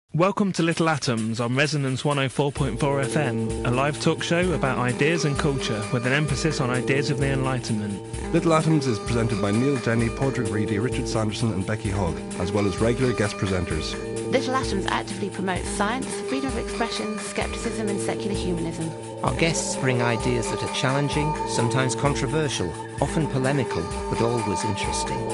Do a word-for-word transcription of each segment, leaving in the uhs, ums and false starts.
Welcome to Little Atoms on Resonance one oh four point four F M, a live talk show about ideas and culture with an emphasis on ideas of the Enlightenment. Little Atoms is presented by Neil Denny, Padraig Reedy, Richard Sanderson and Becky Hogg, as well as regular guest presenters. Little Atoms actively promotes science, freedom of expression, scepticism and secular humanism. Our guests bring ideas that are challenging, sometimes controversial, often polemical, but always interesting.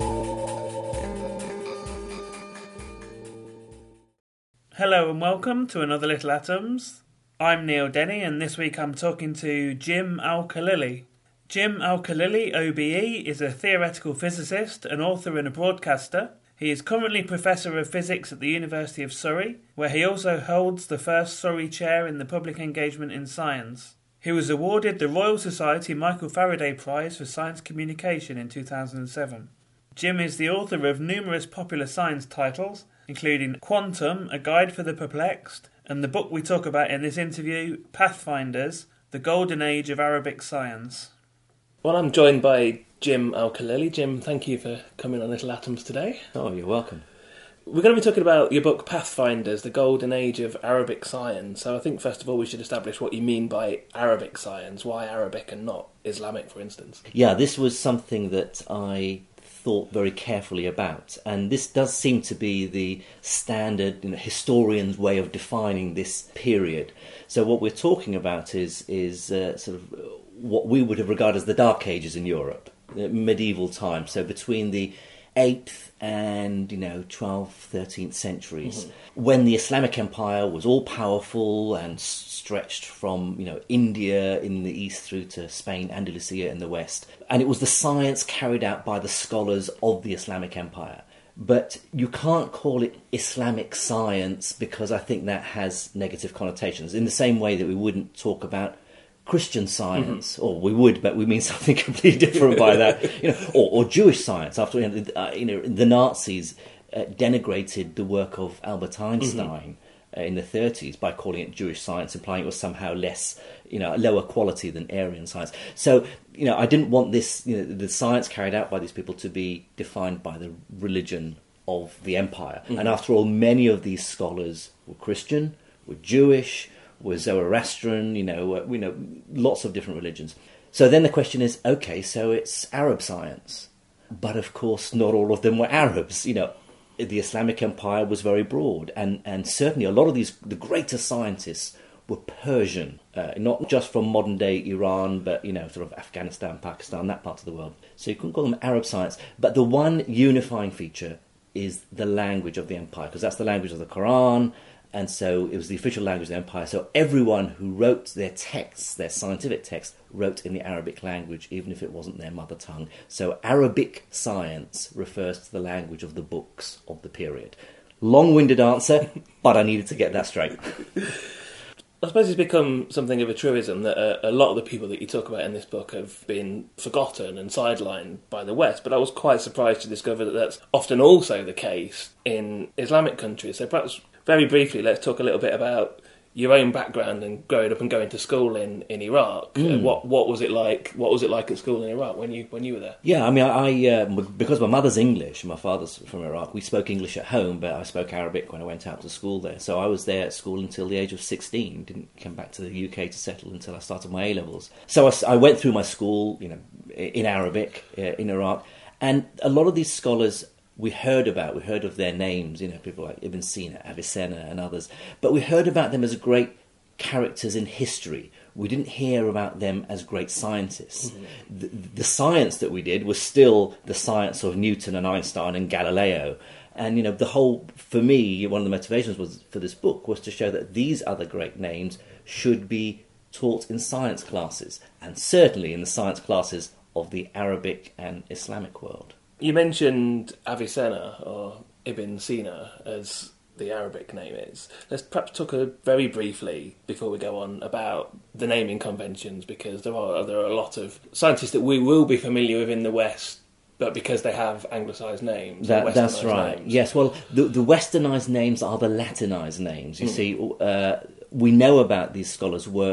Hello and welcome to another Little Atoms. I'm Neil Denny and this week I'm talking to Jim Al-Khalili. Jim Al-Khalili, O B E, is a theoretical physicist, an author and a broadcaster. He is currently Professor of Physics at the University of Surrey, where he also holds the first Surrey Chair in the Public Engagement in Science. He was awarded the Royal Society Michael Faraday Prize for Science Communication in two thousand seven. Jim is the author of numerous popular science titles, including Quantum, A Guide for the Perplexed, and the book we talk about in this interview, Pathfinders, The Golden Age of Arabic Science. Well, I'm joined by Jim Al-Khalili. Jim, thank you for coming on Little Atoms today. Oh, you're welcome. We're going to be talking about your book, Pathfinders, The Golden Age of Arabic Science. So I think, first of all, we should establish what you mean by Arabic science. Why Arabic and not Islamic, for instance? Yeah, this was something that I thought very carefully about, and this does seem to be the standard, you know, historian's way of defining this period. So what we're talking about is is uh, sort of what we would have regarded as the Dark Ages in Europe, medieval times. So between the eighth and, you know, twelfth, thirteenth centuries, mm-hmm. when the Islamic Empire was all powerful and stretched from, you know, India in the east through to Spain, Andalusia in the west. And it was the science carried out by the scholars of the Islamic Empire. But you can't call it Islamic science because I think that has negative connotations, in the same way that we wouldn't talk about Christian science, mm-hmm. or we would, but we mean something completely different by that, you know, or, or Jewish science. After you know, uh, you know the Nazis uh, denigrated the work of Albert Einstein mm-hmm. uh, in the thirties by calling it Jewish science, implying it was somehow less, you know, lower quality than Aryan science. So, you know, I didn't want this, you know, the science carried out by these people to be defined by the religion of the empire. Mm-hmm. And after all, many of these scholars were Christian, were Jewish, were Zoroastrian, you know, uh, we know lots of different religions. So then the question is, okay, so it's Arab science. But of course, not all of them were Arabs. You know, the Islamic Empire was very broad, and, and certainly a lot of these, the greatest scientists were Persian, uh, not just from modern-day Iran, but, you know, sort of Afghanistan, Pakistan, that part of the world. So you couldn't call them Arab science. But the one unifying feature is the language of the empire, because that's the language of the Quran. And so it was the official language of the empire. So everyone who wrote their texts, their scientific texts, wrote in the Arabic language, even if it wasn't their mother tongue. So Arabic science refers to the language of the books of the period. Long-winded answer, but I needed to get that straight. I suppose it's become something of a truism that a, a lot of the people that you talk about in this book have been forgotten and sidelined by the West, but I was quite surprised to discover that that's often also the case in Islamic countries. So perhaps very briefly, let's talk a little bit about your own background and growing up and going to school in, in Iraq. Mm. Uh, what what was it like? What was it like at school in Iraq when you when you were there? Yeah, I mean, I uh, because my mother's English, my father's from Iraq. We spoke English at home, but I spoke Arabic when I went out to school there. So I was there at school until the age of sixteen. Didn't come back to the U K to settle until I started my A levels. So I, I went through my school, you know, in Arabic uh, in Iraq, and a lot of these scholars we heard about, we heard of their names, you know, people like Ibn Sina, Avicenna and others, but we heard about them as great characters in history. We didn't hear about them as great scientists. Mm-hmm. The, the science that we did was still the science of Newton and Einstein and Galileo. And, you know, the whole, for me, one of the motivations was for this book was to show that these other great names should be taught in science classes, and certainly in the science classes of the Arabic and Islamic world. You mentioned Avicenna, or Ibn Sina, as the Arabic name is. Let's perhaps talk a, very briefly, before we go on, about the naming conventions, because there are there are a lot of scientists that we will be familiar with in the West, but because they have anglicised names. That, that's right. Names. Yes, well, the, the westernised names are the Latinised names. You mm. see, uh, we know about these scholars' work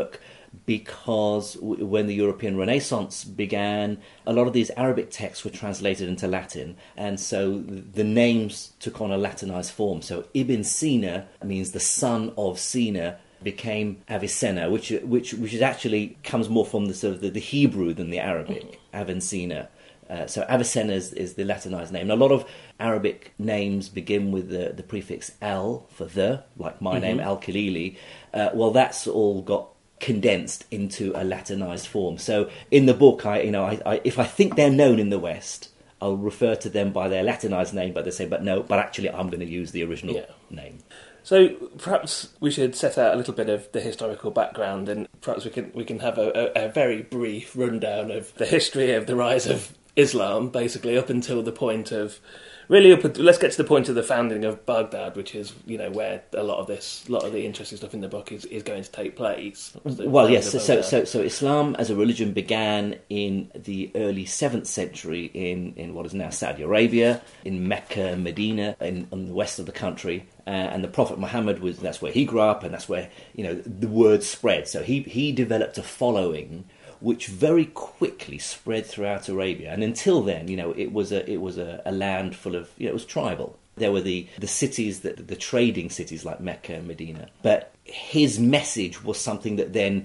because w- when the European Renaissance began, a lot of these Arabic texts were translated into Latin, and so the names took on a Latinized form. So Ibn Sina means the son of Sina, became Avicenna, which which which is actually comes more from the sort of the, the Hebrew than the Arabic, Avicenna. Uh, so Avicenna is, is the Latinized name. And a lot of Arabic names begin with the, the prefix al for the, like my mm-hmm. name, Al-Khalili. Uh, well, that's all got condensed into a Latinized form. So in the book, I you know, I, I, if I think they're known in the West, I'll refer to them by their Latinized name, but they say, but no, but actually I'm going to use the original yeah. name. So perhaps we should set out a little bit of the historical background, and perhaps we can we can have a, a, a very brief rundown of the history of the rise of Islam, basically up until the point of really up. Let's get to the point of the founding of Baghdad, which is you know where a lot of this, a lot of the interesting stuff in the book is, is going to take place. So well, yes. So, so so so Islam as a religion began in the early seventh century in, in what is now Saudi Arabia, in Mecca, Medina, in, in the west of the country. Uh, and the Prophet Muhammad was that's where he grew up, and that's where you know the word spread. So he he developed a following which very quickly spread throughout Arabia. And until then, you know, it was a it was a, a land full of you know it was tribal. There were the the cities that the trading cities like Mecca and Medina. But his message was something that then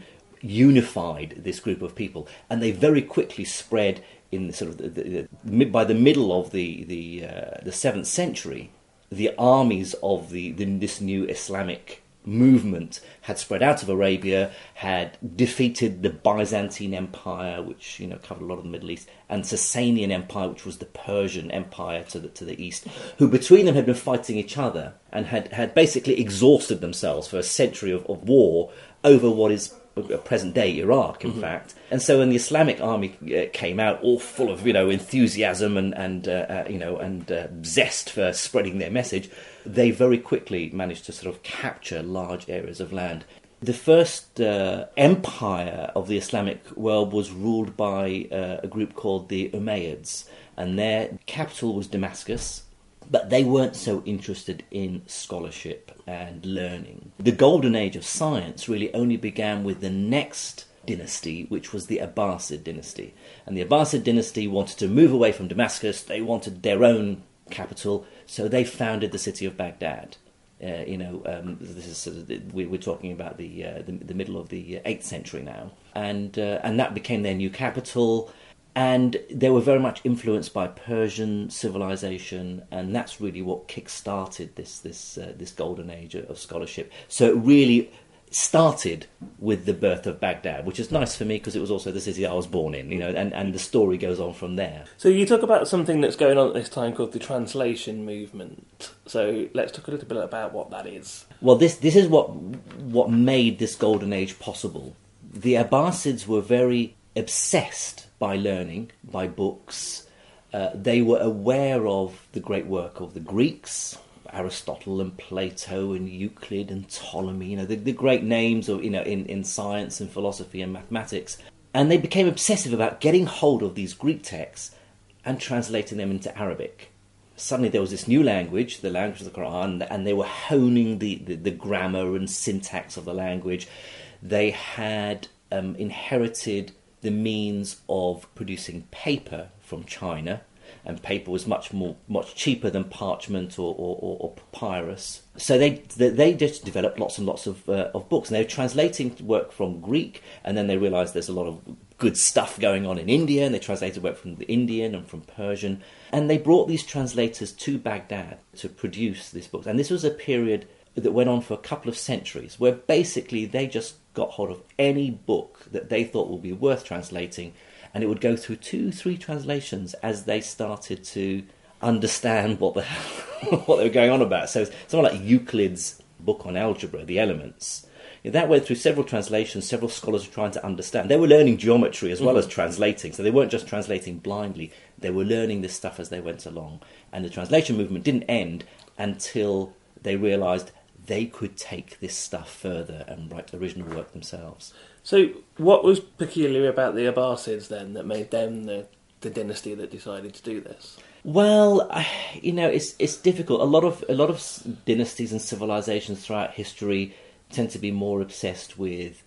unified this group of people, and they very quickly spread in the sort of the, the, the, by the middle of the the uh, the seventh century. The armies of the, the this new Islamic movement had spread out of Arabia, had defeated the Byzantine Empire, which you know covered a lot of the Middle East, and Sasanian Empire, which was the Persian Empire to the to the east, who between them had been fighting each other and had, had basically exhausted themselves for a century of, of war over what is present-day Iraq, in mm-hmm. fact. And so when the Islamic army uh, came out, all full of, you know, enthusiasm and, and uh, uh, you know, and uh, zest for spreading their message, they very quickly managed to sort of capture large areas of land. The first uh, empire of the Islamic world was ruled by uh, a group called the Umayyads, and their capital was Damascus. But they weren't so interested in scholarship and learning. The golden age of science really only began with the next dynasty, which was the Abbasid dynasty. And the Abbasid dynasty wanted to move away from Damascus. They wanted their own capital, so they founded the city of Baghdad. Uh, you know, um, this is sort of the, we, we're talking about the, uh, the the middle of the eighth century now, and uh, and that became their new capital. And they were very much influenced by Persian civilization, and that's really what kick-started this this uh, this golden age of scholarship. So it really started with the birth of Baghdad, which is nice for me because it was also the city I was born in, you know, and, and the story goes on from there. So you talk about something that's going on at this time called the translation movement. So let's talk a little bit about what that is. Well, this this is what what made this golden age possible. The Abbasids were very obsessed by learning, by books. Uh, they were aware of the great work of the Greeks, Aristotle and Plato and Euclid and Ptolemy, you know, the, the great names of, you know, in, in science and philosophy and mathematics. And they became obsessive about getting hold of these Greek texts and translating them into Arabic. Suddenly there was this new language, the language of the Quran, and they were honing the, the, the grammar and syntax of the language. They had um, inherited the means of producing paper from China, and paper was much more, much cheaper than parchment or, or, or, or papyrus. So they they just developed lots and lots of uh, of books, and they were translating work from Greek, and then they realised there's a lot of good stuff going on in India, and they translated work from the Indian and from Persian, and they brought these translators to Baghdad to produce these books. And this was a period that went on for a couple of centuries, where basically they just got hold of any book that they thought would be worth translating, and it would go through two, three translations as they started to understand what the what they were going on about. So someone like Euclid's book on algebra, The Elements, that went through several translations. Several scholars were trying to understand. They were learning geometry as well mm-hmm. as translating, so they weren't just translating blindly. They were learning this stuff as they went along. And the translation movement didn't end until they realised they could take this stuff further and write original work themselves. So what was peculiar about the Abbasids then that made them the, the dynasty that decided to do this? Well, you know, it's it's difficult. A lot of a lot of dynasties and civilizations throughout history tend to be more obsessed with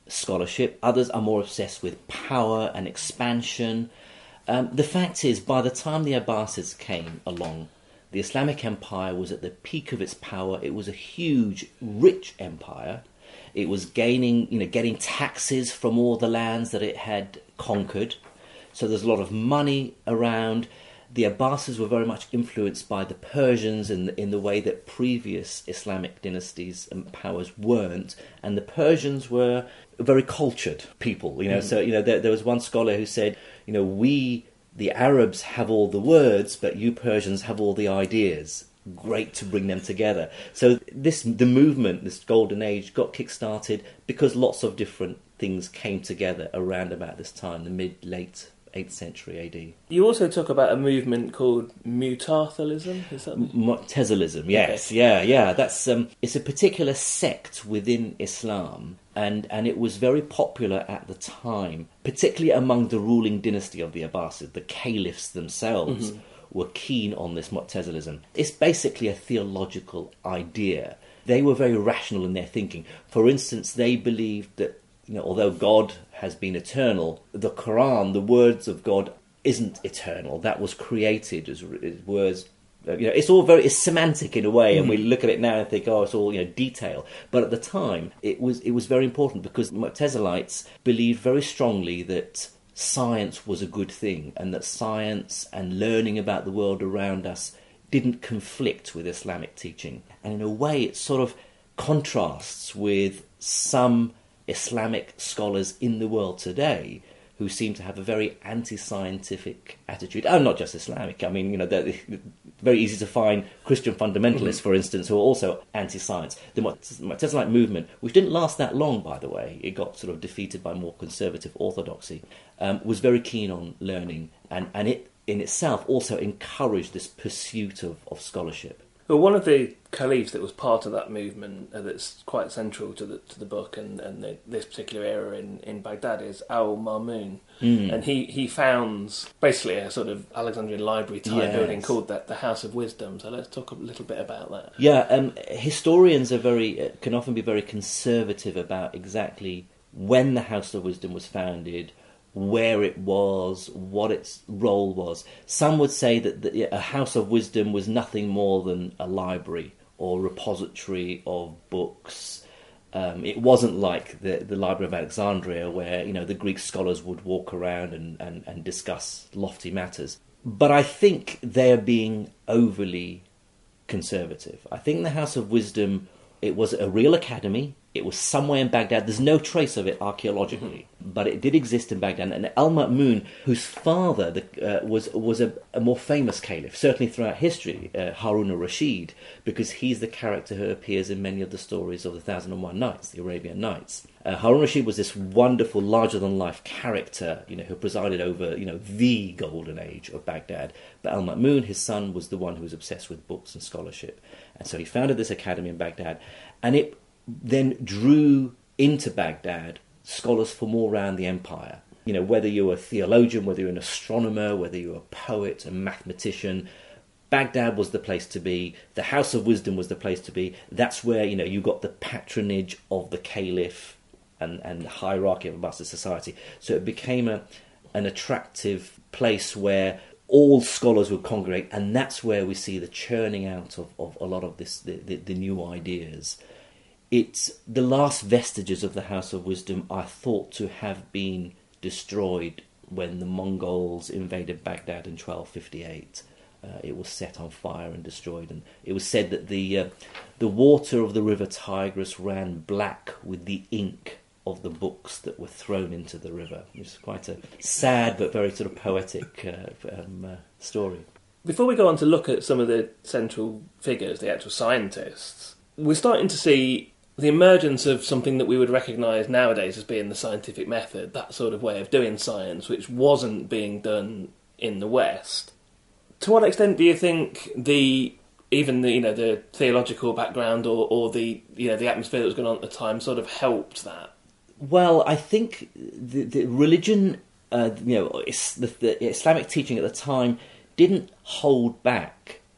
scholarship. Others are more obsessed with power and expansion. Um, the fact is, by the time the Abbasids came along, the Islamic Empire was at the peak of its power. It was a huge, rich empire. It was gaining, you know, getting taxes from all the lands that it had conquered. So there's a lot of money around. The Abbasids were very much influenced by the Persians in the, in the way that previous Islamic dynasties and powers weren't. And the Persians were very cultured people, you know. Mm. So, you know, there, there was one scholar who said, you know, we, the Arabs, have all the words, but you Persians have all the ideas. Great to bring them together. So this, the movement, this golden age, got kick-started because lots of different things came together around about this time, the mid-late eighth century A D. You also talk about a movement called Mu'tazilism, is that? Mu'tazilism, yes, okay. yeah, yeah. That's um, it's a particular sect within Islam, and and it was very popular at the time, particularly among the ruling dynasty of the Abbasid. The caliphs themselves mm-hmm. were keen on this Mu'tazilism. It's basically a theological idea. They were very rational in their thinking. For instance, they believed that, you know, although God has been eternal, the Quran, the words of God, isn't eternal. That was created as, as words. You know, it's all very it's semantic in a way, and mm. we look at it now and think, oh, it's all, you know, detail. But at the time, it was it was very important because Mu'tazilites believed very strongly that science was a good thing, and that science and learning about the world around us didn't conflict with Islamic teaching. And in a way, it sort of contrasts with some Islamic scholars in the world today who seem to have a very anti-scientific attitude. Oh, not just Islamic. I mean, you know, they're very easy to find Christian fundamentalists, mm-hmm. for instance, who are also anti-science. The Mu'tazilite movement, which didn't last that long, by the way, it got sort of defeated by more conservative orthodoxy, um, was very keen on learning, and, and it in itself also encouraged this pursuit of, of scholarship. Well, one of the caliphs that was part of that movement uh, that's quite central to the to the book and, and the, this particular era in, in Baghdad is Al-Ma'mun. Mm. And he, he founds basically a sort of Alexandrian library type yes. building called that the House of Wisdom. So let's talk a little bit about that. Yeah, um, historians are very uh, can often be very conservative about exactly when the House of Wisdom was founded, where it was, what its role was. Some would say that the, a House of Wisdom was nothing more than a library or repository of books. Um, it wasn't like the, the Library of Alexandria where, you know, the Greek scholars would walk around and, and, and discuss lofty matters. But I think they're being overly conservative. I think the House of Wisdom, it was a real academy. It was somewhere in Baghdad. There's no trace of it archaeologically, mm-hmm. but it did exist in Baghdad. And Al-Ma'mun, whose father the, uh, was was a, a more famous caliph, certainly throughout history, uh, Harun al-Rashid, because he's the character who appears in many of the stories of the Thousand and One Nights, the Arabian Nights. Uh, Harun al-Rashid was this wonderful, larger-than-life character, you know, who presided over, you know, the golden age of Baghdad. But Al-Ma'mun, his son, was the one who was obsessed with books and scholarship, and so he founded this academy in Baghdad, and it then drew into Baghdad scholars from all around the empire. You know, whether you're a theologian, whether you're an astronomer, whether you're a poet, a mathematician, Baghdad was the place to be. The House of Wisdom was the place to be. That's where, you know, you got the patronage of the caliph and, and the hierarchy of Abbasid society. So it became a, an attractive place where all scholars would congregate, and that's where we see the churning out of, of a lot of this, the, the, the new ideas. It's the last vestiges of the House of Wisdom are thought to have been destroyed when the Mongols invaded Baghdad in twelve fifty-eight. Uh, it was set on fire and destroyed, and it was said that the uh, the water of the river Tigris ran black with the ink of the books that were thrown into the river. It's quite a sad but very sort of poetic uh, um, uh, story. Before we go on to look at some of the central figures, the actual scientists, we're starting to see the emergence of something that we would recognise nowadays as being the scientific method, that sort of way of doing science, which wasn't being done in the West. To what extent do you think the even the you know the theological background or, or the you know the atmosphere that was going on at the time sort of helped that? Well, I think the, the religion, uh, you know, it's the, the Islamic teaching at the time didn't hold back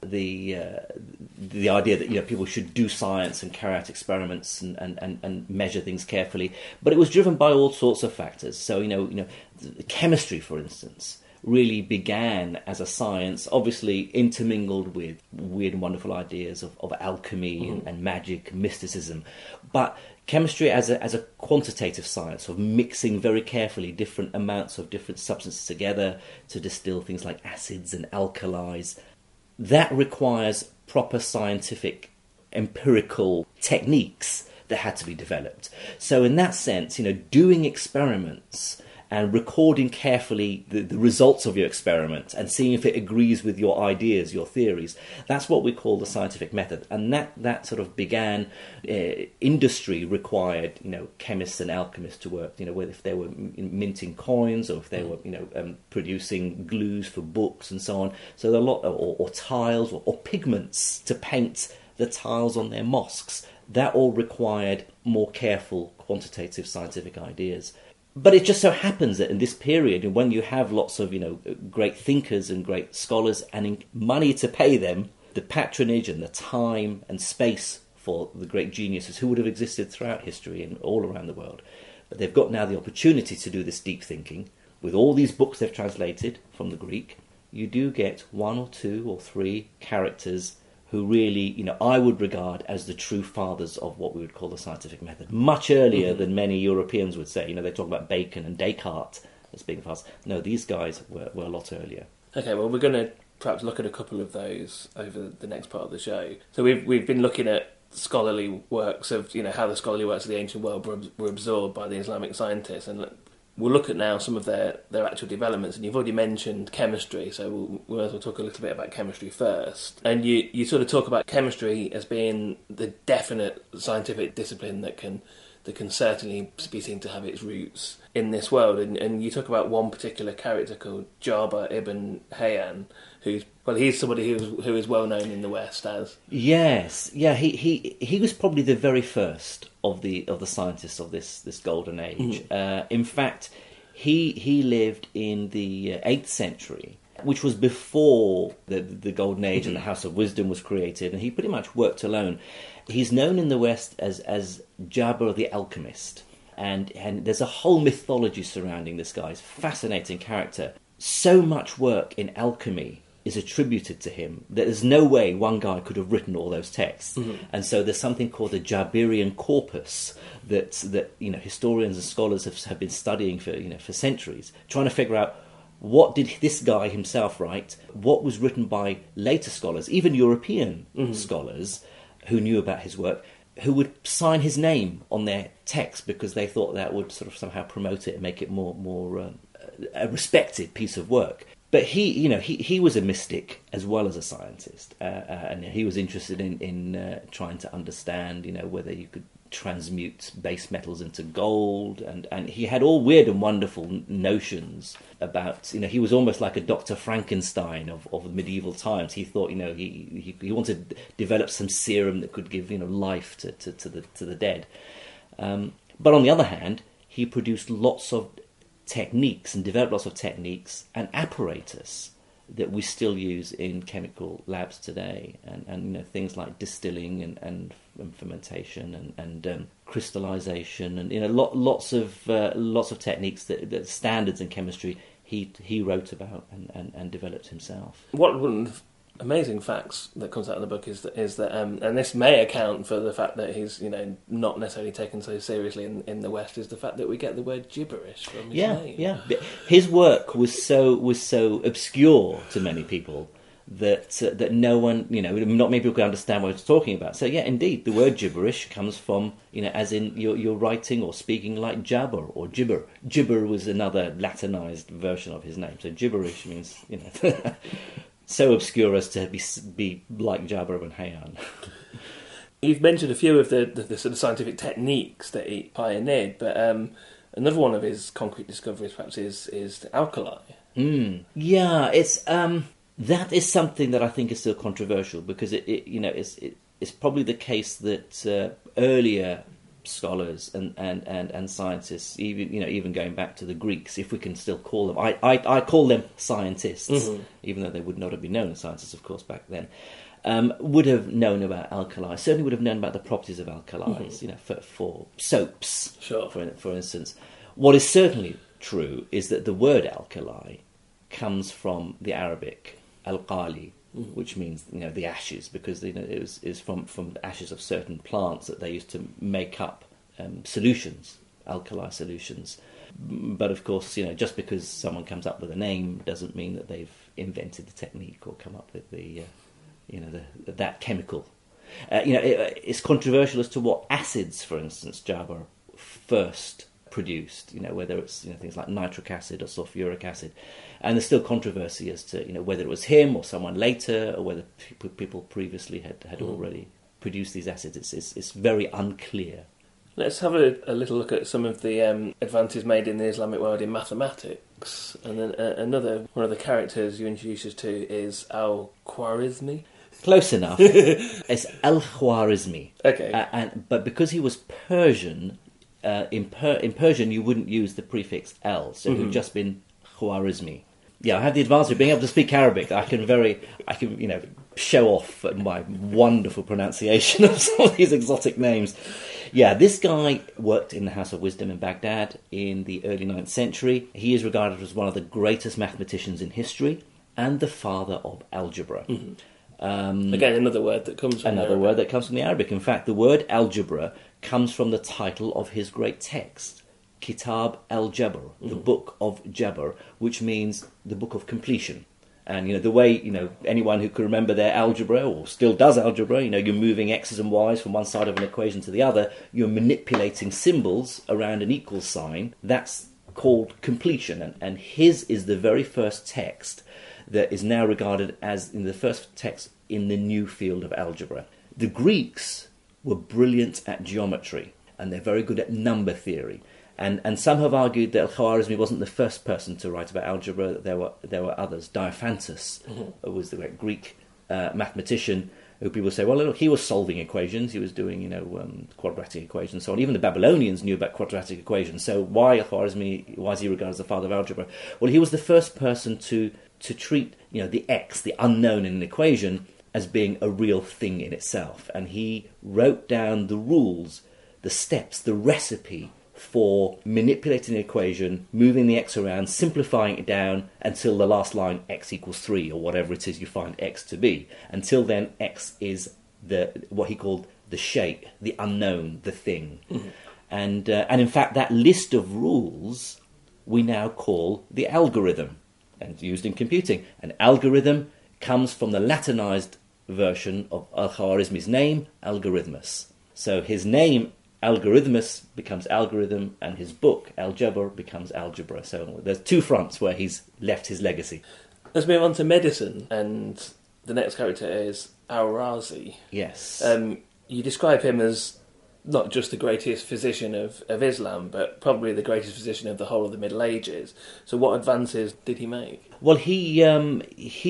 the uh, the idea that you know people should do science and carry out experiments and, and, and, and measure things carefully, but it was driven by all sorts of factors. So you know you know chemistry, for instance, really began as a science, obviously intermingled with weird and wonderful ideas of, of alchemy mm-hmm. and, and magic, mysticism, but chemistry as a as a quantitative science of mixing very carefully different amounts of different substances together to distill things like acids and alkalis. That requires proper scientific empirical techniques that had to be developed. So in that sense, you know, doing experiments and recording carefully the, the results of your experiment and seeing if it agrees with your ideas, your theories, that's what we call the scientific method. And that, that sort of began, uh, industry required, you know, chemists and alchemists to work, you know, whether if they were minting coins or if they were, you know, um, producing glues for books and so on. So there are a lot, or, or tiles or, or pigments to paint the tiles on their mosques. That all required more careful, quantitative scientific ideas. But it just so happens that in this period, when you have lots of, you know, great thinkers and great scholars and money to pay them, the patronage and the time and space for the great geniuses who would have existed throughout history and all around the world. But they've got now the opportunity to do this deep thinking. With all these books they've translated from the Greek, you do get one or two or three characters who really, you know, I would regard as the true fathers of what we would call the scientific method, much earlier mm-hmm. than many Europeans would say. You know, they talk about Bacon and Descartes as being fathers. No, these guys were, were a lot earlier. Okay, well, we're going to perhaps look at a couple of those over the next part of the show. So we've we've been looking at scholarly works of, you know, how the scholarly works of the ancient world were, were absorbed by the Islamic scientists, and we'll look at now some of their, their actual developments, and you've already mentioned chemistry, so we'll, we'll also talk a little bit about chemistry first. And you, you sort of talk about chemistry as being the definite scientific discipline that can that can certainly be seen to have its roots in this world. And, and you talk about one particular character called Jabir ibn Hayyan, who's, well, he's somebody who, who is well known in the West as... Yes, yeah, he, he, he was probably the very first of the of the scientists of this, this golden age. Mm-hmm. Uh, in fact, he he lived in the eighth century, which was before the, the golden age mm-hmm. and the House of Wisdom was created, and he pretty much worked alone. He's known in the West as, as Jabir the Alchemist, and, and there's a whole mythology surrounding this guy. He's a fascinating character. So much work in alchemy is attributed to him that there's no way one guy could have written all those texts. Mm-hmm. And so there's something called the Jabirian corpus that that you know historians and scholars have, have been studying for you know for centuries, trying to figure out what did this guy himself write, what was written by later scholars, even European mm-hmm. scholars who knew about his work, who would sign his name on their text because they thought that would sort of somehow promote it and make it more more um, a respected piece of work. But he, you know, he, he was a mystic as well as a scientist, uh, uh, and he was interested in in uh, trying to understand, you know, whether you could transmute base metals into gold, and, and he had all weird and wonderful notions about, you know, he was almost like a Doctor Frankenstein of, of medieval times. He thought, you know, he, he he wanted to develop some serum that could give, you know, life to, to, to the to the dead. Um, but on the other hand, he produced lots of techniques and developed lots of techniques and apparatus that we still use in chemical labs today, and, and you know things like distilling and, and, and fermentation and, and um, crystallization, and you know lot, lots of uh, lots of techniques that, that standards in chemistry he he wrote about and, and, and developed himself. What one of the amazing facts that comes out in the book is that is that um, and this may account for the fact that he's you know not necessarily taken so seriously in, in the West, is the fact that we get the word gibberish from his yeah, name. Yeah, his work was so was so obscure to many people that uh, that no one, you know, not many people could understand what he was talking about. So yeah, indeed, the word gibberish comes from, you know, as in you're, you're writing or speaking like Jabber or gibber. Gibber was another Latinized version of his name. So gibberish means, you know, so obscure as to be be like Jabir ibn Hayyan. You've mentioned a few of the, the, the sort of scientific techniques that he pioneered, but um, another one of his concrete discoveries perhaps is is the alkali. Mm. Yeah, it's um, that is something that I think is still controversial, because it, it you know it's it, it's probably the case that uh, earlier scholars and, and, and, and scientists, even you know, even going back to the Greeks, if we can still call them, I I, I call them scientists, mm-hmm. even though they would not have been known as scientists, of course, back then, um, would have known about alkali. Certainly would have known about the properties of alkalis. Mm-hmm. You know, for, for soaps, sure. for for instance. What is certainly true is that the word alkali comes from the Arabic alqali, mm-hmm. which means you know the ashes, because you know it was is from from the ashes of certain plants that they used to make up um, solutions, alkali solutions. But of course, you know, just because someone comes up with a name doesn't mean that they've invented the technique or come up with the, uh, you know, the, that chemical. Uh, you know, it, it's controversial as to what acids, for instance, Jaber first produced. You know, whether it's you know things like nitric acid or sulfuric acid, and there's still controversy as to you know whether it was him or someone later, or whether pe- people previously had had mm. already produced these acids. It's it's, it's very unclear. Let's have a, a little look at some of the um, advances made in the Islamic world in mathematics. And then uh, another one of the characters you introduce us to is Al-Khwarizmi. Close enough. It's Al-Khwarizmi. Okay. Uh, and but because he was Persian, uh, in per- in Persian you wouldn't use the prefix L, so mm-hmm. it would just been Khwarizmi. Yeah, I have the advantage of being able to speak Arabic. I can very, I can you know show off my wonderful pronunciation of some of these exotic names. Yeah, this guy worked in the House of Wisdom in Baghdad in the early ninth century. He is regarded as one of the greatest mathematicians in history and the father of algebra. Mm-hmm. Um, Again, another word that comes from another the word that comes from the Arabic. In fact, the word algebra comes from the title of his great text, Kitab al-Jabr, mm-hmm. the Book of Jabr, which means the Book of Completion. And, you know, the way, you know, anyone who can remember their algebra or still does algebra, you know, you're moving x's and y's from one side of an equation to the other, you're manipulating symbols around an equal sign. That's called completion. And, and his is the very first text that is now regarded as in the first text in the new field of algebra. The Greeks were brilliant at geometry, and they're very good at number theory. And and some have argued that Al-Khwarizmi wasn't the first person to write about algebra. That there were there were others. Diophantus mm-hmm. was the great Greek uh, mathematician who people say, well, look, he was solving equations. He was doing you know um, quadratic equations and so on. Even the Babylonians knew about quadratic equations. So why Al-Khwarizmi? Why is he regarded as the father of algebra? Well, he was the first person to to treat you know the x, the unknown in an equation, as being a real thing in itself. And he wrote down the rules, the steps, the recipe for manipulating the equation, moving the x around, simplifying it down until the last line x equals three, or whatever it is you find x to be. Until then, x is the what he called the shape, the unknown, the thing. Mm-hmm. And uh, and in fact, that list of rules we now call the algorithm, and it's used in computing. An algorithm comes from the Latinized version of Al-Khwarizmi's name, Algorithmus. So his name Algorithmus becomes algorithm, and his book, Al-Jabr, becomes algebra. So there's two fronts where he's left his legacy. Let's move on to medicine, and the next character is Al-Razi. Yes. Um, you describe him as not just the greatest physician of, of Islam, but probably the greatest physician of the whole of the Middle Ages. So what advances did he make? Well, he um,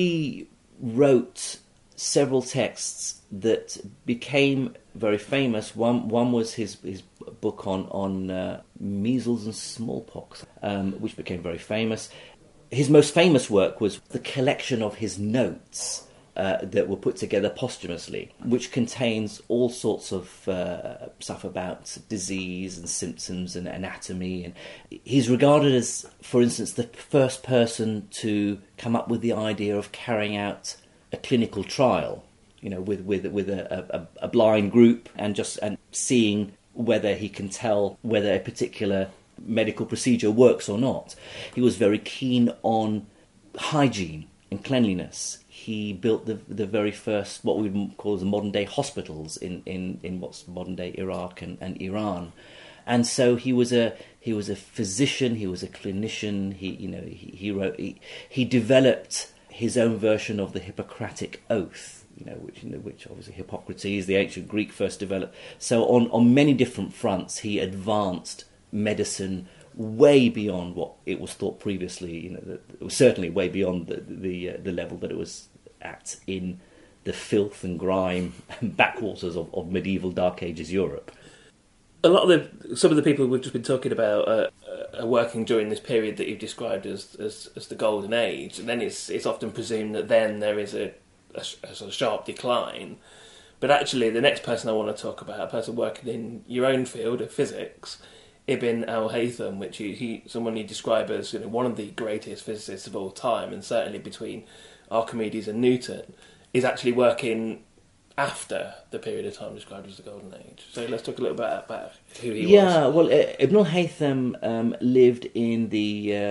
he wrote several texts that became very famous. One one was his his book on on uh, measles and smallpox, um, which became very famous. His most famous work was the collection of his notes uh, that were put together posthumously, which contains all sorts of uh, stuff about disease and symptoms and anatomy. And he's regarded as, for instance, the first person to come up with the idea of carrying out a clinical trial, you know, with with with a, a, a blind group, and just and seeing whether he can tell whether a particular medical procedure works or not. He was very keen on hygiene and cleanliness. He built the the very first, what we would call the modern day hospitals in, in, in what's modern day Iraq and, and Iran. And so he was a he was a physician. He was a clinician. He you know he, he wrote he, he developed his own version of the Hippocratic Oath, you know, which you know, which obviously Hippocrates, the ancient Greek, first developed. So on, on many different fronts, he advanced medicine way beyond what it was thought previously. You know, the, it was certainly way beyond the the, uh, the level that it was at in the filth and grime and backwaters of, of medieval Dark Ages Europe. A lot of the some of the people we've just been talking about uh, are working during this period that you've described as, as as the Golden Age, and then it's it's often presumed that then there is a, a, a sort of sharp decline. But actually, the next person I want to talk about, a person working in your own field of physics, Ibn al-Haytham, which he, he someone you describe as, you know, one of the greatest physicists of all time, and certainly between Archimedes and Newton, is actually working after the period of time described as the Golden Age. So let's talk a little bit about who he yeah, was. well, uh, Ibn al-Haytham um, lived in the uh,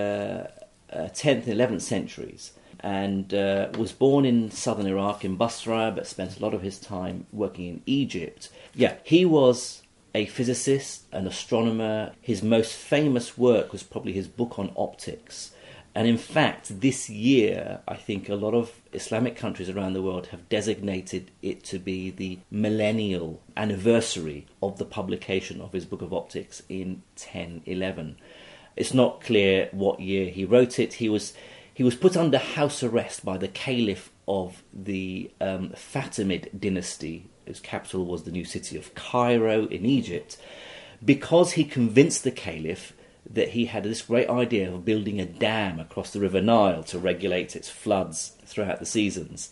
uh, tenth and eleventh centuries, and uh, was born in southern Iraq, in Basra, but spent a lot of his time working in Egypt. Yeah, he was a physicist, an astronomer. His most famous work was probably his book on optics. And in fact, this year, I think a lot of Islamic countries around the world have designated it to be the millennial anniversary of the publication of his book of optics in ten eleven. It's not clear what year he wrote it. He was he was put under house arrest by the caliph of the um, Fatimid dynasty, whose capital was the new city of Cairo in Egypt, because he convinced the caliph that he had this great idea of building a dam across the River Nile to regulate its floods throughout the seasons.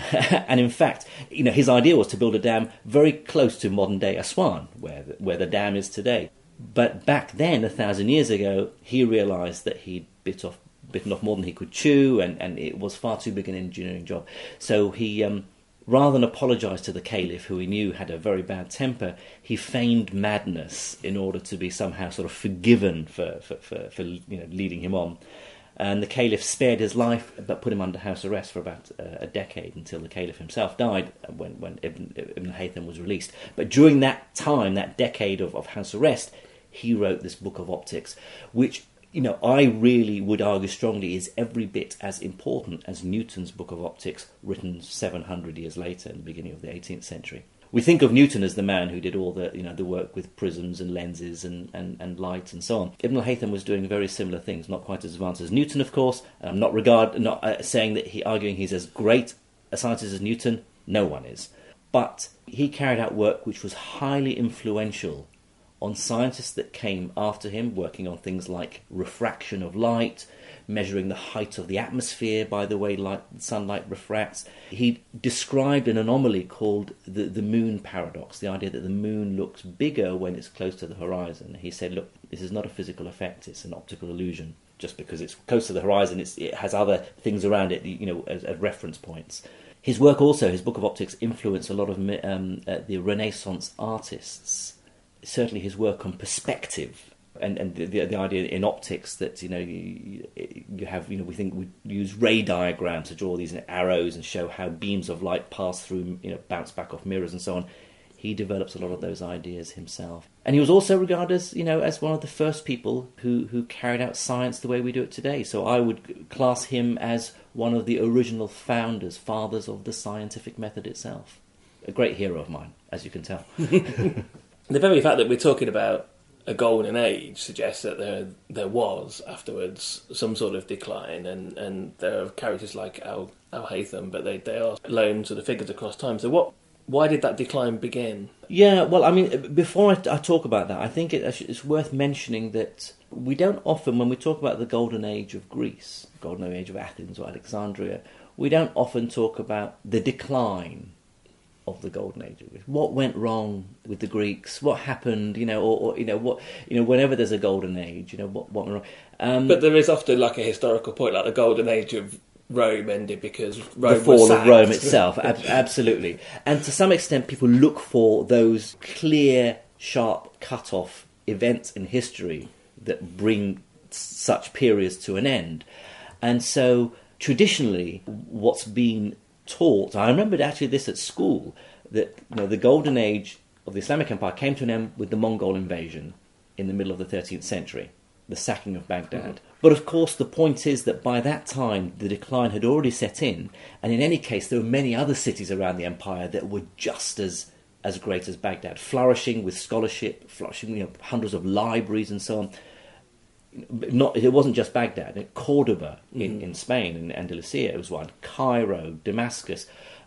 And in fact, you know, his idea was to build a dam very close to modern-day Aswan, where the, where the dam is today. But back then, a thousand years ago, he realised that he'd bit off, bitten off more than he could chew, and, and it was far too big an engineering job. So he... Um, Rather than apologise to the caliph, who he knew had a very bad temper, he feigned madness in order to be somehow sort of forgiven for, for, for, for you know, leading him on. And the caliph spared his life, but put him under house arrest for about uh, a decade, until the caliph himself died when, when Ibn, Ibn Haytham was released. But during that time, that decade of, of house arrest, he wrote this book of optics, which, you know, I really would argue strongly is every bit as important as Newton's book of optics, written seven hundred years later, in the beginning of the eighteenth century. We think of Newton as the man who did all the, you know, the work with prisms and lenses and, and, and light and so on. Ibn al-Haytham was doing very similar things, not quite as advanced as Newton, of course. I'm not regard, not uh, saying that he arguing he's as great a scientist as Newton. No one is. But he carried out work which was highly influential on scientists that came after him, working on things like refraction of light, measuring the height of the atmosphere by the way light, sunlight refracts. He described an anomaly called the, the moon paradox, the idea that the moon looks bigger when it's close to the horizon. He said, look, this is not a physical effect, it's an optical illusion. Just because it's close to the horizon, it's, it has other things around it, you know, as, as reference points. His work also, his book of optics, influenced a lot of um, uh, the Renaissance artists. Certainly his work on perspective and, and the, the the idea in optics that, you know, you, you have, you know, we think we use ray diagrams to draw these arrows and show how beams of light pass through, you know, bounce back off mirrors and so on. He develops a lot of those ideas himself. And he was also regarded as, you know, as one of the first people who, who carried out science the way we do it today. So I would class him as one of the original founders, fathers of the scientific method itself. A great hero of mine, as you can tell. The very fact that we're talking about a golden age suggests that there there was afterwards some sort of decline, and, and there are characters like Al Al Haytham, but they, they are lone sort of figures across time. So what? Why did that decline begin? Yeah, well, I mean, before I, I talk about that, I think it, it's worth mentioning that we don't often, when we talk about the golden age of Greece, golden age of Athens or Alexandria, we don't often talk about the decline of the golden age of Greece. What went wrong with the Greeks? What happened? You know, or, or you know, what you know, whenever there's a golden age, you know, what what went wrong? Um, but there is often like a historical point, like the golden age of Rome ended because Rome the fall was of sacked. Rome itself, ab- absolutely. And to some extent, people look for those clear, sharp, cut-off events in history that bring such periods to an end. And so, traditionally, what's been taught, I remembered actually this at school, that, you know, the golden age of the Islamic Empire came to an end with the Mongol invasion in the middle of the thirteenth century, the sacking of Baghdad. Mm-hmm. But of course the point is that by that time the decline had already set in, and in any case there were many other cities around the empire that were just as as great as Baghdad, flourishing with scholarship, flourishing, you know, hundreds of libraries and so on. Not, it wasn't just Baghdad. Cordoba in, mm-hmm. in Spain, in Andalusia, it was one. Cairo, Damascus,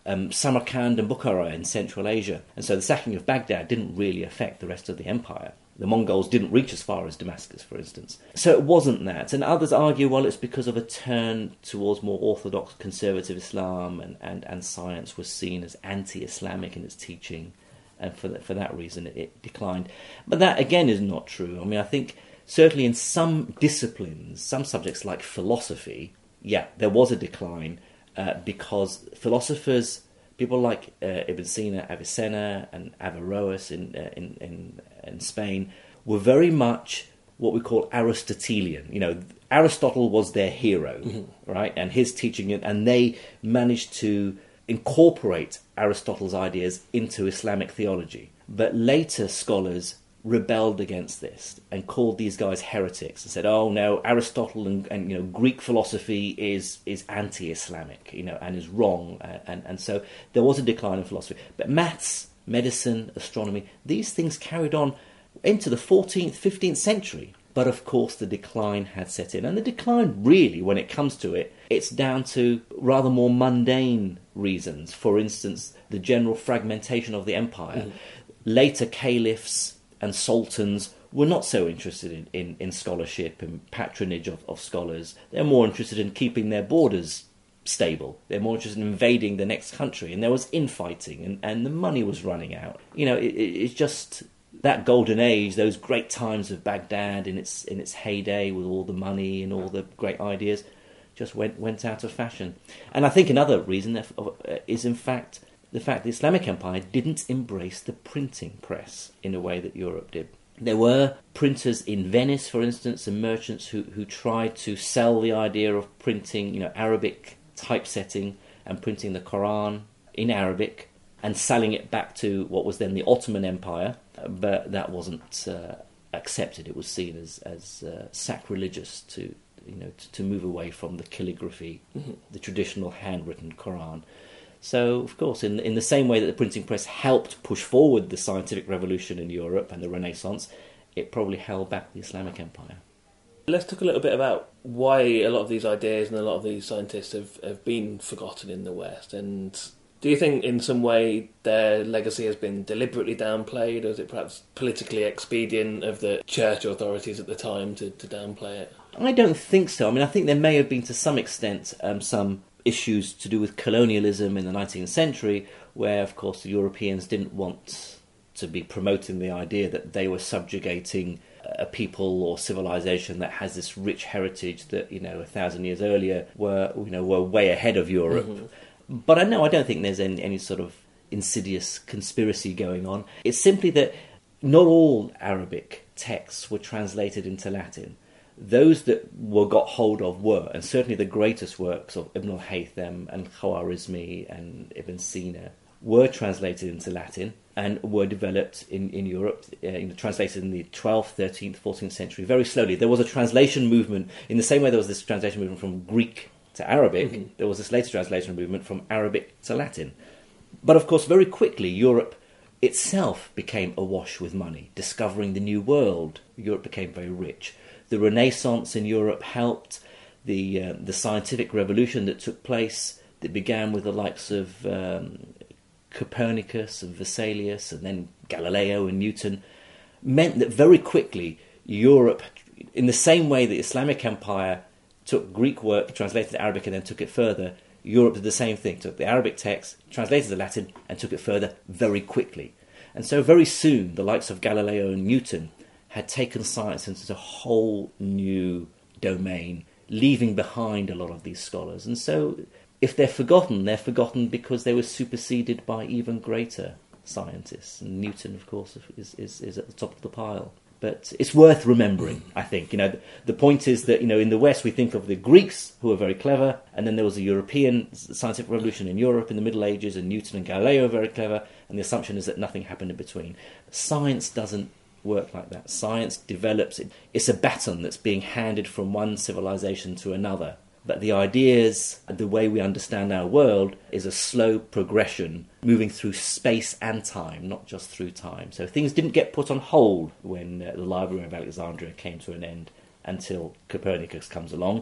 um, Samarkand and Bukhara in Central Asia. And so the sacking of Baghdad didn't really affect the rest of the empire. The Mongols didn't reach as far as Damascus, for instance. So it wasn't that. And others argue, well, it's because of a turn towards more orthodox conservative Islam, and, and, and science was seen as anti-Islamic in its teaching, and for that, for that reason it, it declined. But that, again, is not true. I mean, I think certainly in some disciplines, some subjects like philosophy, yeah, there was a decline uh, because philosophers, people like uh, Ibn Sina, Avicenna, and Averroes in, uh, in in in Spain, were very much what we call Aristotelian. You know, Aristotle was their hero, mm-hmm. right? And his teaching, and they managed to incorporate Aristotle's ideas into Islamic theology. But later scholars rebelled against this and called these guys heretics and said, "Oh no, Aristotle and, and you know Greek philosophy is is anti-Islamic, you know, and is wrong." And and so there was a decline in philosophy. But maths, medicine, astronomy, these things carried on into the fourteenth, fifteenth century. But of course the decline had set in. And the decline really, when it comes to it, it's down to rather more mundane reasons. For instance, the general fragmentation of the empire. Mm. Later caliphs and sultans were not so interested in, in, in scholarship and patronage of, of scholars. They're more interested in keeping their borders stable. They're more interested in invading the next country. And there was infighting, and, and the money was running out. You know, it, it, it's just that golden age, those great times of Baghdad in its in its heyday with all the money and all the great ideas, just went, went out of fashion. And I think another reason is, in fact, the fact the Islamic Empire didn't embrace the printing press in a way that Europe did. There were printers in Venice, for instance, and merchants who, who tried to sell the idea of printing, you know, Arabic typesetting and printing the Quran in Arabic and selling it back to what was then the Ottoman Empire, but that wasn't uh, accepted. It was seen as, as uh, sacrilegious to, you know, to, to move away from the calligraphy, mm-hmm. the traditional handwritten Quran. So, of course, in in the same way that the printing press helped push forward the scientific revolution in Europe and the Renaissance, it probably held back the Islamic Empire. Let's talk a little bit about why a lot of these ideas and a lot of these scientists have, have been forgotten in the West. And do you think in some way their legacy has been deliberately downplayed, or is it perhaps politically expedient of the church authorities at the time to, to downplay it? I don't think so. I mean, I think there may have been to some extent um, some issues to do with colonialism in the nineteenth century, where, of course, the Europeans didn't want to be promoting the idea that they were subjugating a people or civilization that has this rich heritage that, you know, a thousand years earlier were, you know, were way ahead of Europe. Mm-hmm. But I know I don't think there's any, any sort of insidious conspiracy going on. It's simply that not all Arabic texts were translated into Latin. Those that were got hold of were, and certainly the greatest works of Ibn al-Haytham and Khwarizmi and Ibn Sina were translated into Latin and were developed in, in Europe, uh, you know, translated in the twelfth, thirteenth, fourteenth century, very slowly. There was a translation movement, in the same way there was this translation movement from Greek to Arabic, mm-hmm. there was this later translation movement from Arabic to Latin. But of course, very quickly, Europe itself became awash with money, discovering the new world. Europe became very rich. The Renaissance in Europe helped. The uh, the scientific revolution that took place, that began with the likes of um, Copernicus and Vesalius and then Galileo and Newton, meant that very quickly Europe, in the same way the Islamic Empire took Greek work, translated to Arabic and then took it further, Europe did the same thing, took the Arabic text, translated to Latin and took it further very quickly. And so very soon the likes of Galileo and Newton had taken science into a whole new domain, leaving behind a lot of these scholars. And so if they're forgotten, they're forgotten because they were superseded by even greater scientists. And Newton, of course, is, is, is at the top of the pile. But it's worth remembering, I think. You know, the point is that, you know, in the West we think of the Greeks, who were very clever, and then there was a European scientific revolution in Europe in the Middle Ages, and Newton and Galileo were very clever, and the assumption is that nothing happened in between. Science doesn't work like that. Science develops. It. It's a baton that's being handed from one civilization to another. But the ideas, the way we understand our world, is a slow progression, moving through space and time, not just through time. So things didn't get put on hold when uh, the Library of Alexandria came to an end until Copernicus comes along.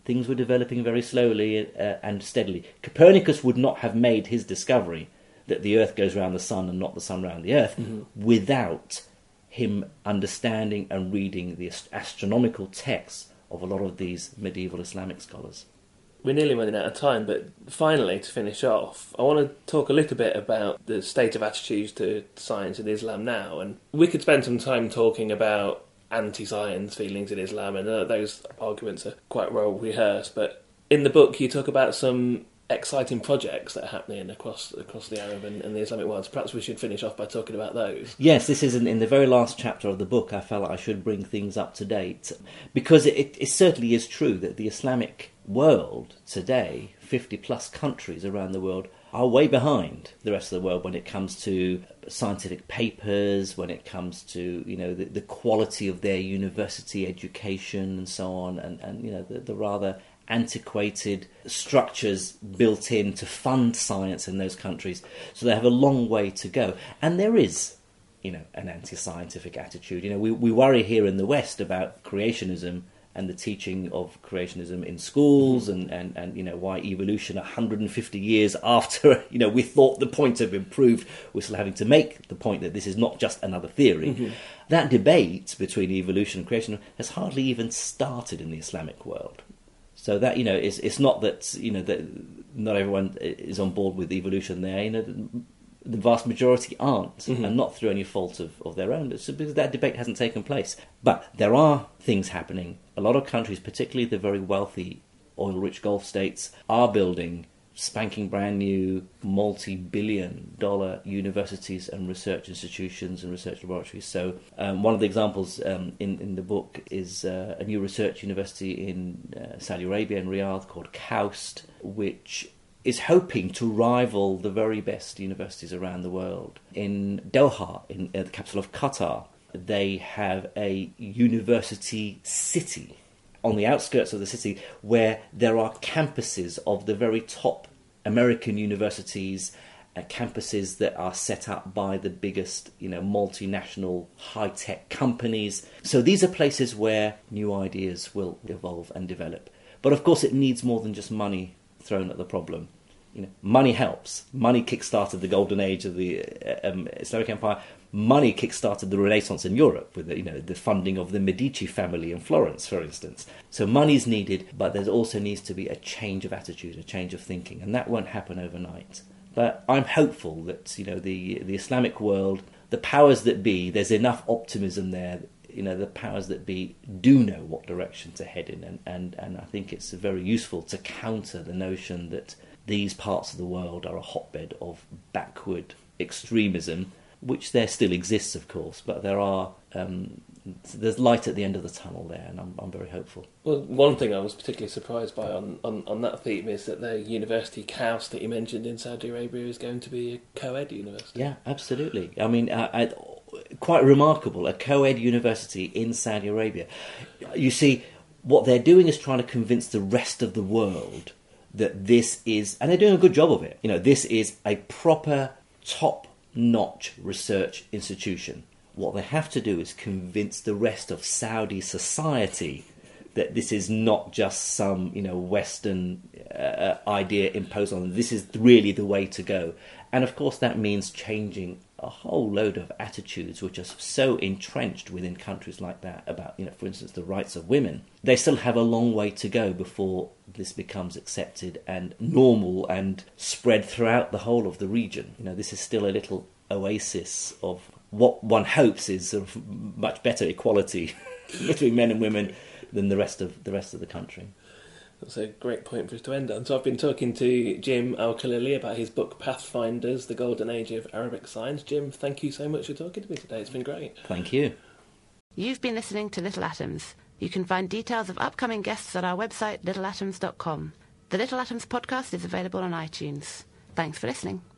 things were developing very slowly uh, and steadily. Copernicus would not have made his discovery that the Earth goes around the sun and not the sun around the Earth mm-hmm. without him understanding and reading the ast- astronomical texts of a lot of these medieval Islamic scholars. We're nearly running out of time, but finally, to finish off, I want to talk a little bit about the state of attitudes to science in Islam now. And we could spend some time talking about anti-science feelings in Islam, and uh, those arguments are quite well rehearsed. But in the book, you talk about some exciting projects that are happening across across the Arab and, and the Islamic world. So perhaps we should finish off by talking about those. Yes, this is in, in the very last chapter of the book. I felt I should bring things up to date, because it, it certainly is true that the Islamic world today, fifty plus countries around the world, are way behind the rest of the world when it comes to scientific papers, when it comes to, you know, the, the quality of their university education and so on, and, and you know, the, the rather antiquated structures built in to fund science in those countries. So they have a long way to go. And there is, you know, an anti-scientific attitude. You know, we, we worry here in the West about creationism and the teaching of creationism in schools, and, and, and you know, why evolution one hundred fifty years after, you know, we thought the point had been proved, we're still having to make the point that this is not just another theory. Mm-hmm. That debate between evolution and creation has hardly even started in the Islamic world. So that, you know, it's, it's not that, you know, that not everyone is on board with evolution there. You know, the, the vast majority aren't, mm-hmm. and not through any fault of, of their own. It's because that debate hasn't taken place. But there are things happening. A lot of countries, particularly the very wealthy, oil-rich Gulf states, are building spanking brand new multi-billion dollar universities and research institutions and research laboratories. So um, one of the examples um, in, in the book is uh, a new research university in uh, Saudi Arabia, in Riyadh, called KAUST, which is hoping to rival the very best universities around the world. In Doha, in uh, the capital of Qatar, they have a university city on the outskirts of the city, where there are campuses of the very top American universities, uh, campuses that are set up by the biggest, you know, multinational high-tech companies. So these are places where new ideas will evolve and develop. But of course, it needs more than just money thrown at the problem. You know, money helps. Money kick-started the golden age of the um, Islamic Empire. Money kick-started the Renaissance in Europe with the, you know, the funding of the Medici family in Florence, for instance. So money's needed, but there also needs to be a change of attitude, a change of thinking, and that won't happen overnight. But I'm hopeful that, you know, the the Islamic world, the powers that be, there's enough optimism there. You know, the powers that be do know what direction to head in, and, and, and I think it's very useful to counter the notion that these parts of the world are a hotbed of backward extremism, which there still exists, of course, but there are um, there's light at the end of the tunnel there, and I'm, I'm very hopeful. Well, one thing I was particularly surprised by on, on, on that theme is that the University KAUST that you mentioned in Saudi Arabia is going to be a co-ed university. Yeah, absolutely. I mean, uh, I, quite remarkable, a co-ed university in Saudi Arabia. You see, what they're doing is trying to convince the rest of the world that this is, and they're doing a good job of it, you know, this is a proper top-notch research institution. What they have to do is convince the rest of Saudi society that this is not just some, you know, Western uh, idea imposed on them. This is really the way to go. And of course that means changing a whole load of attitudes which are so entrenched within countries like that about, you know, for instance, the rights of women. They still have a long way to go before this becomes accepted and normal and spread throughout the whole of the region. You know, this is still a little oasis of what one hopes is sort of much better equality between men and women than the rest of the rest of the country. That's a great point for us to end on. So I've been talking to Jim Al-Khalili about his book Pathfinders, The Golden Age of Arabic Science. Jim, thank you so much for talking to me today. It's been great. Thank you. You've been listening to Little Atoms. You can find details of upcoming guests at our website, little atoms dot com. The Little Atoms podcast is available on iTunes. Thanks for listening.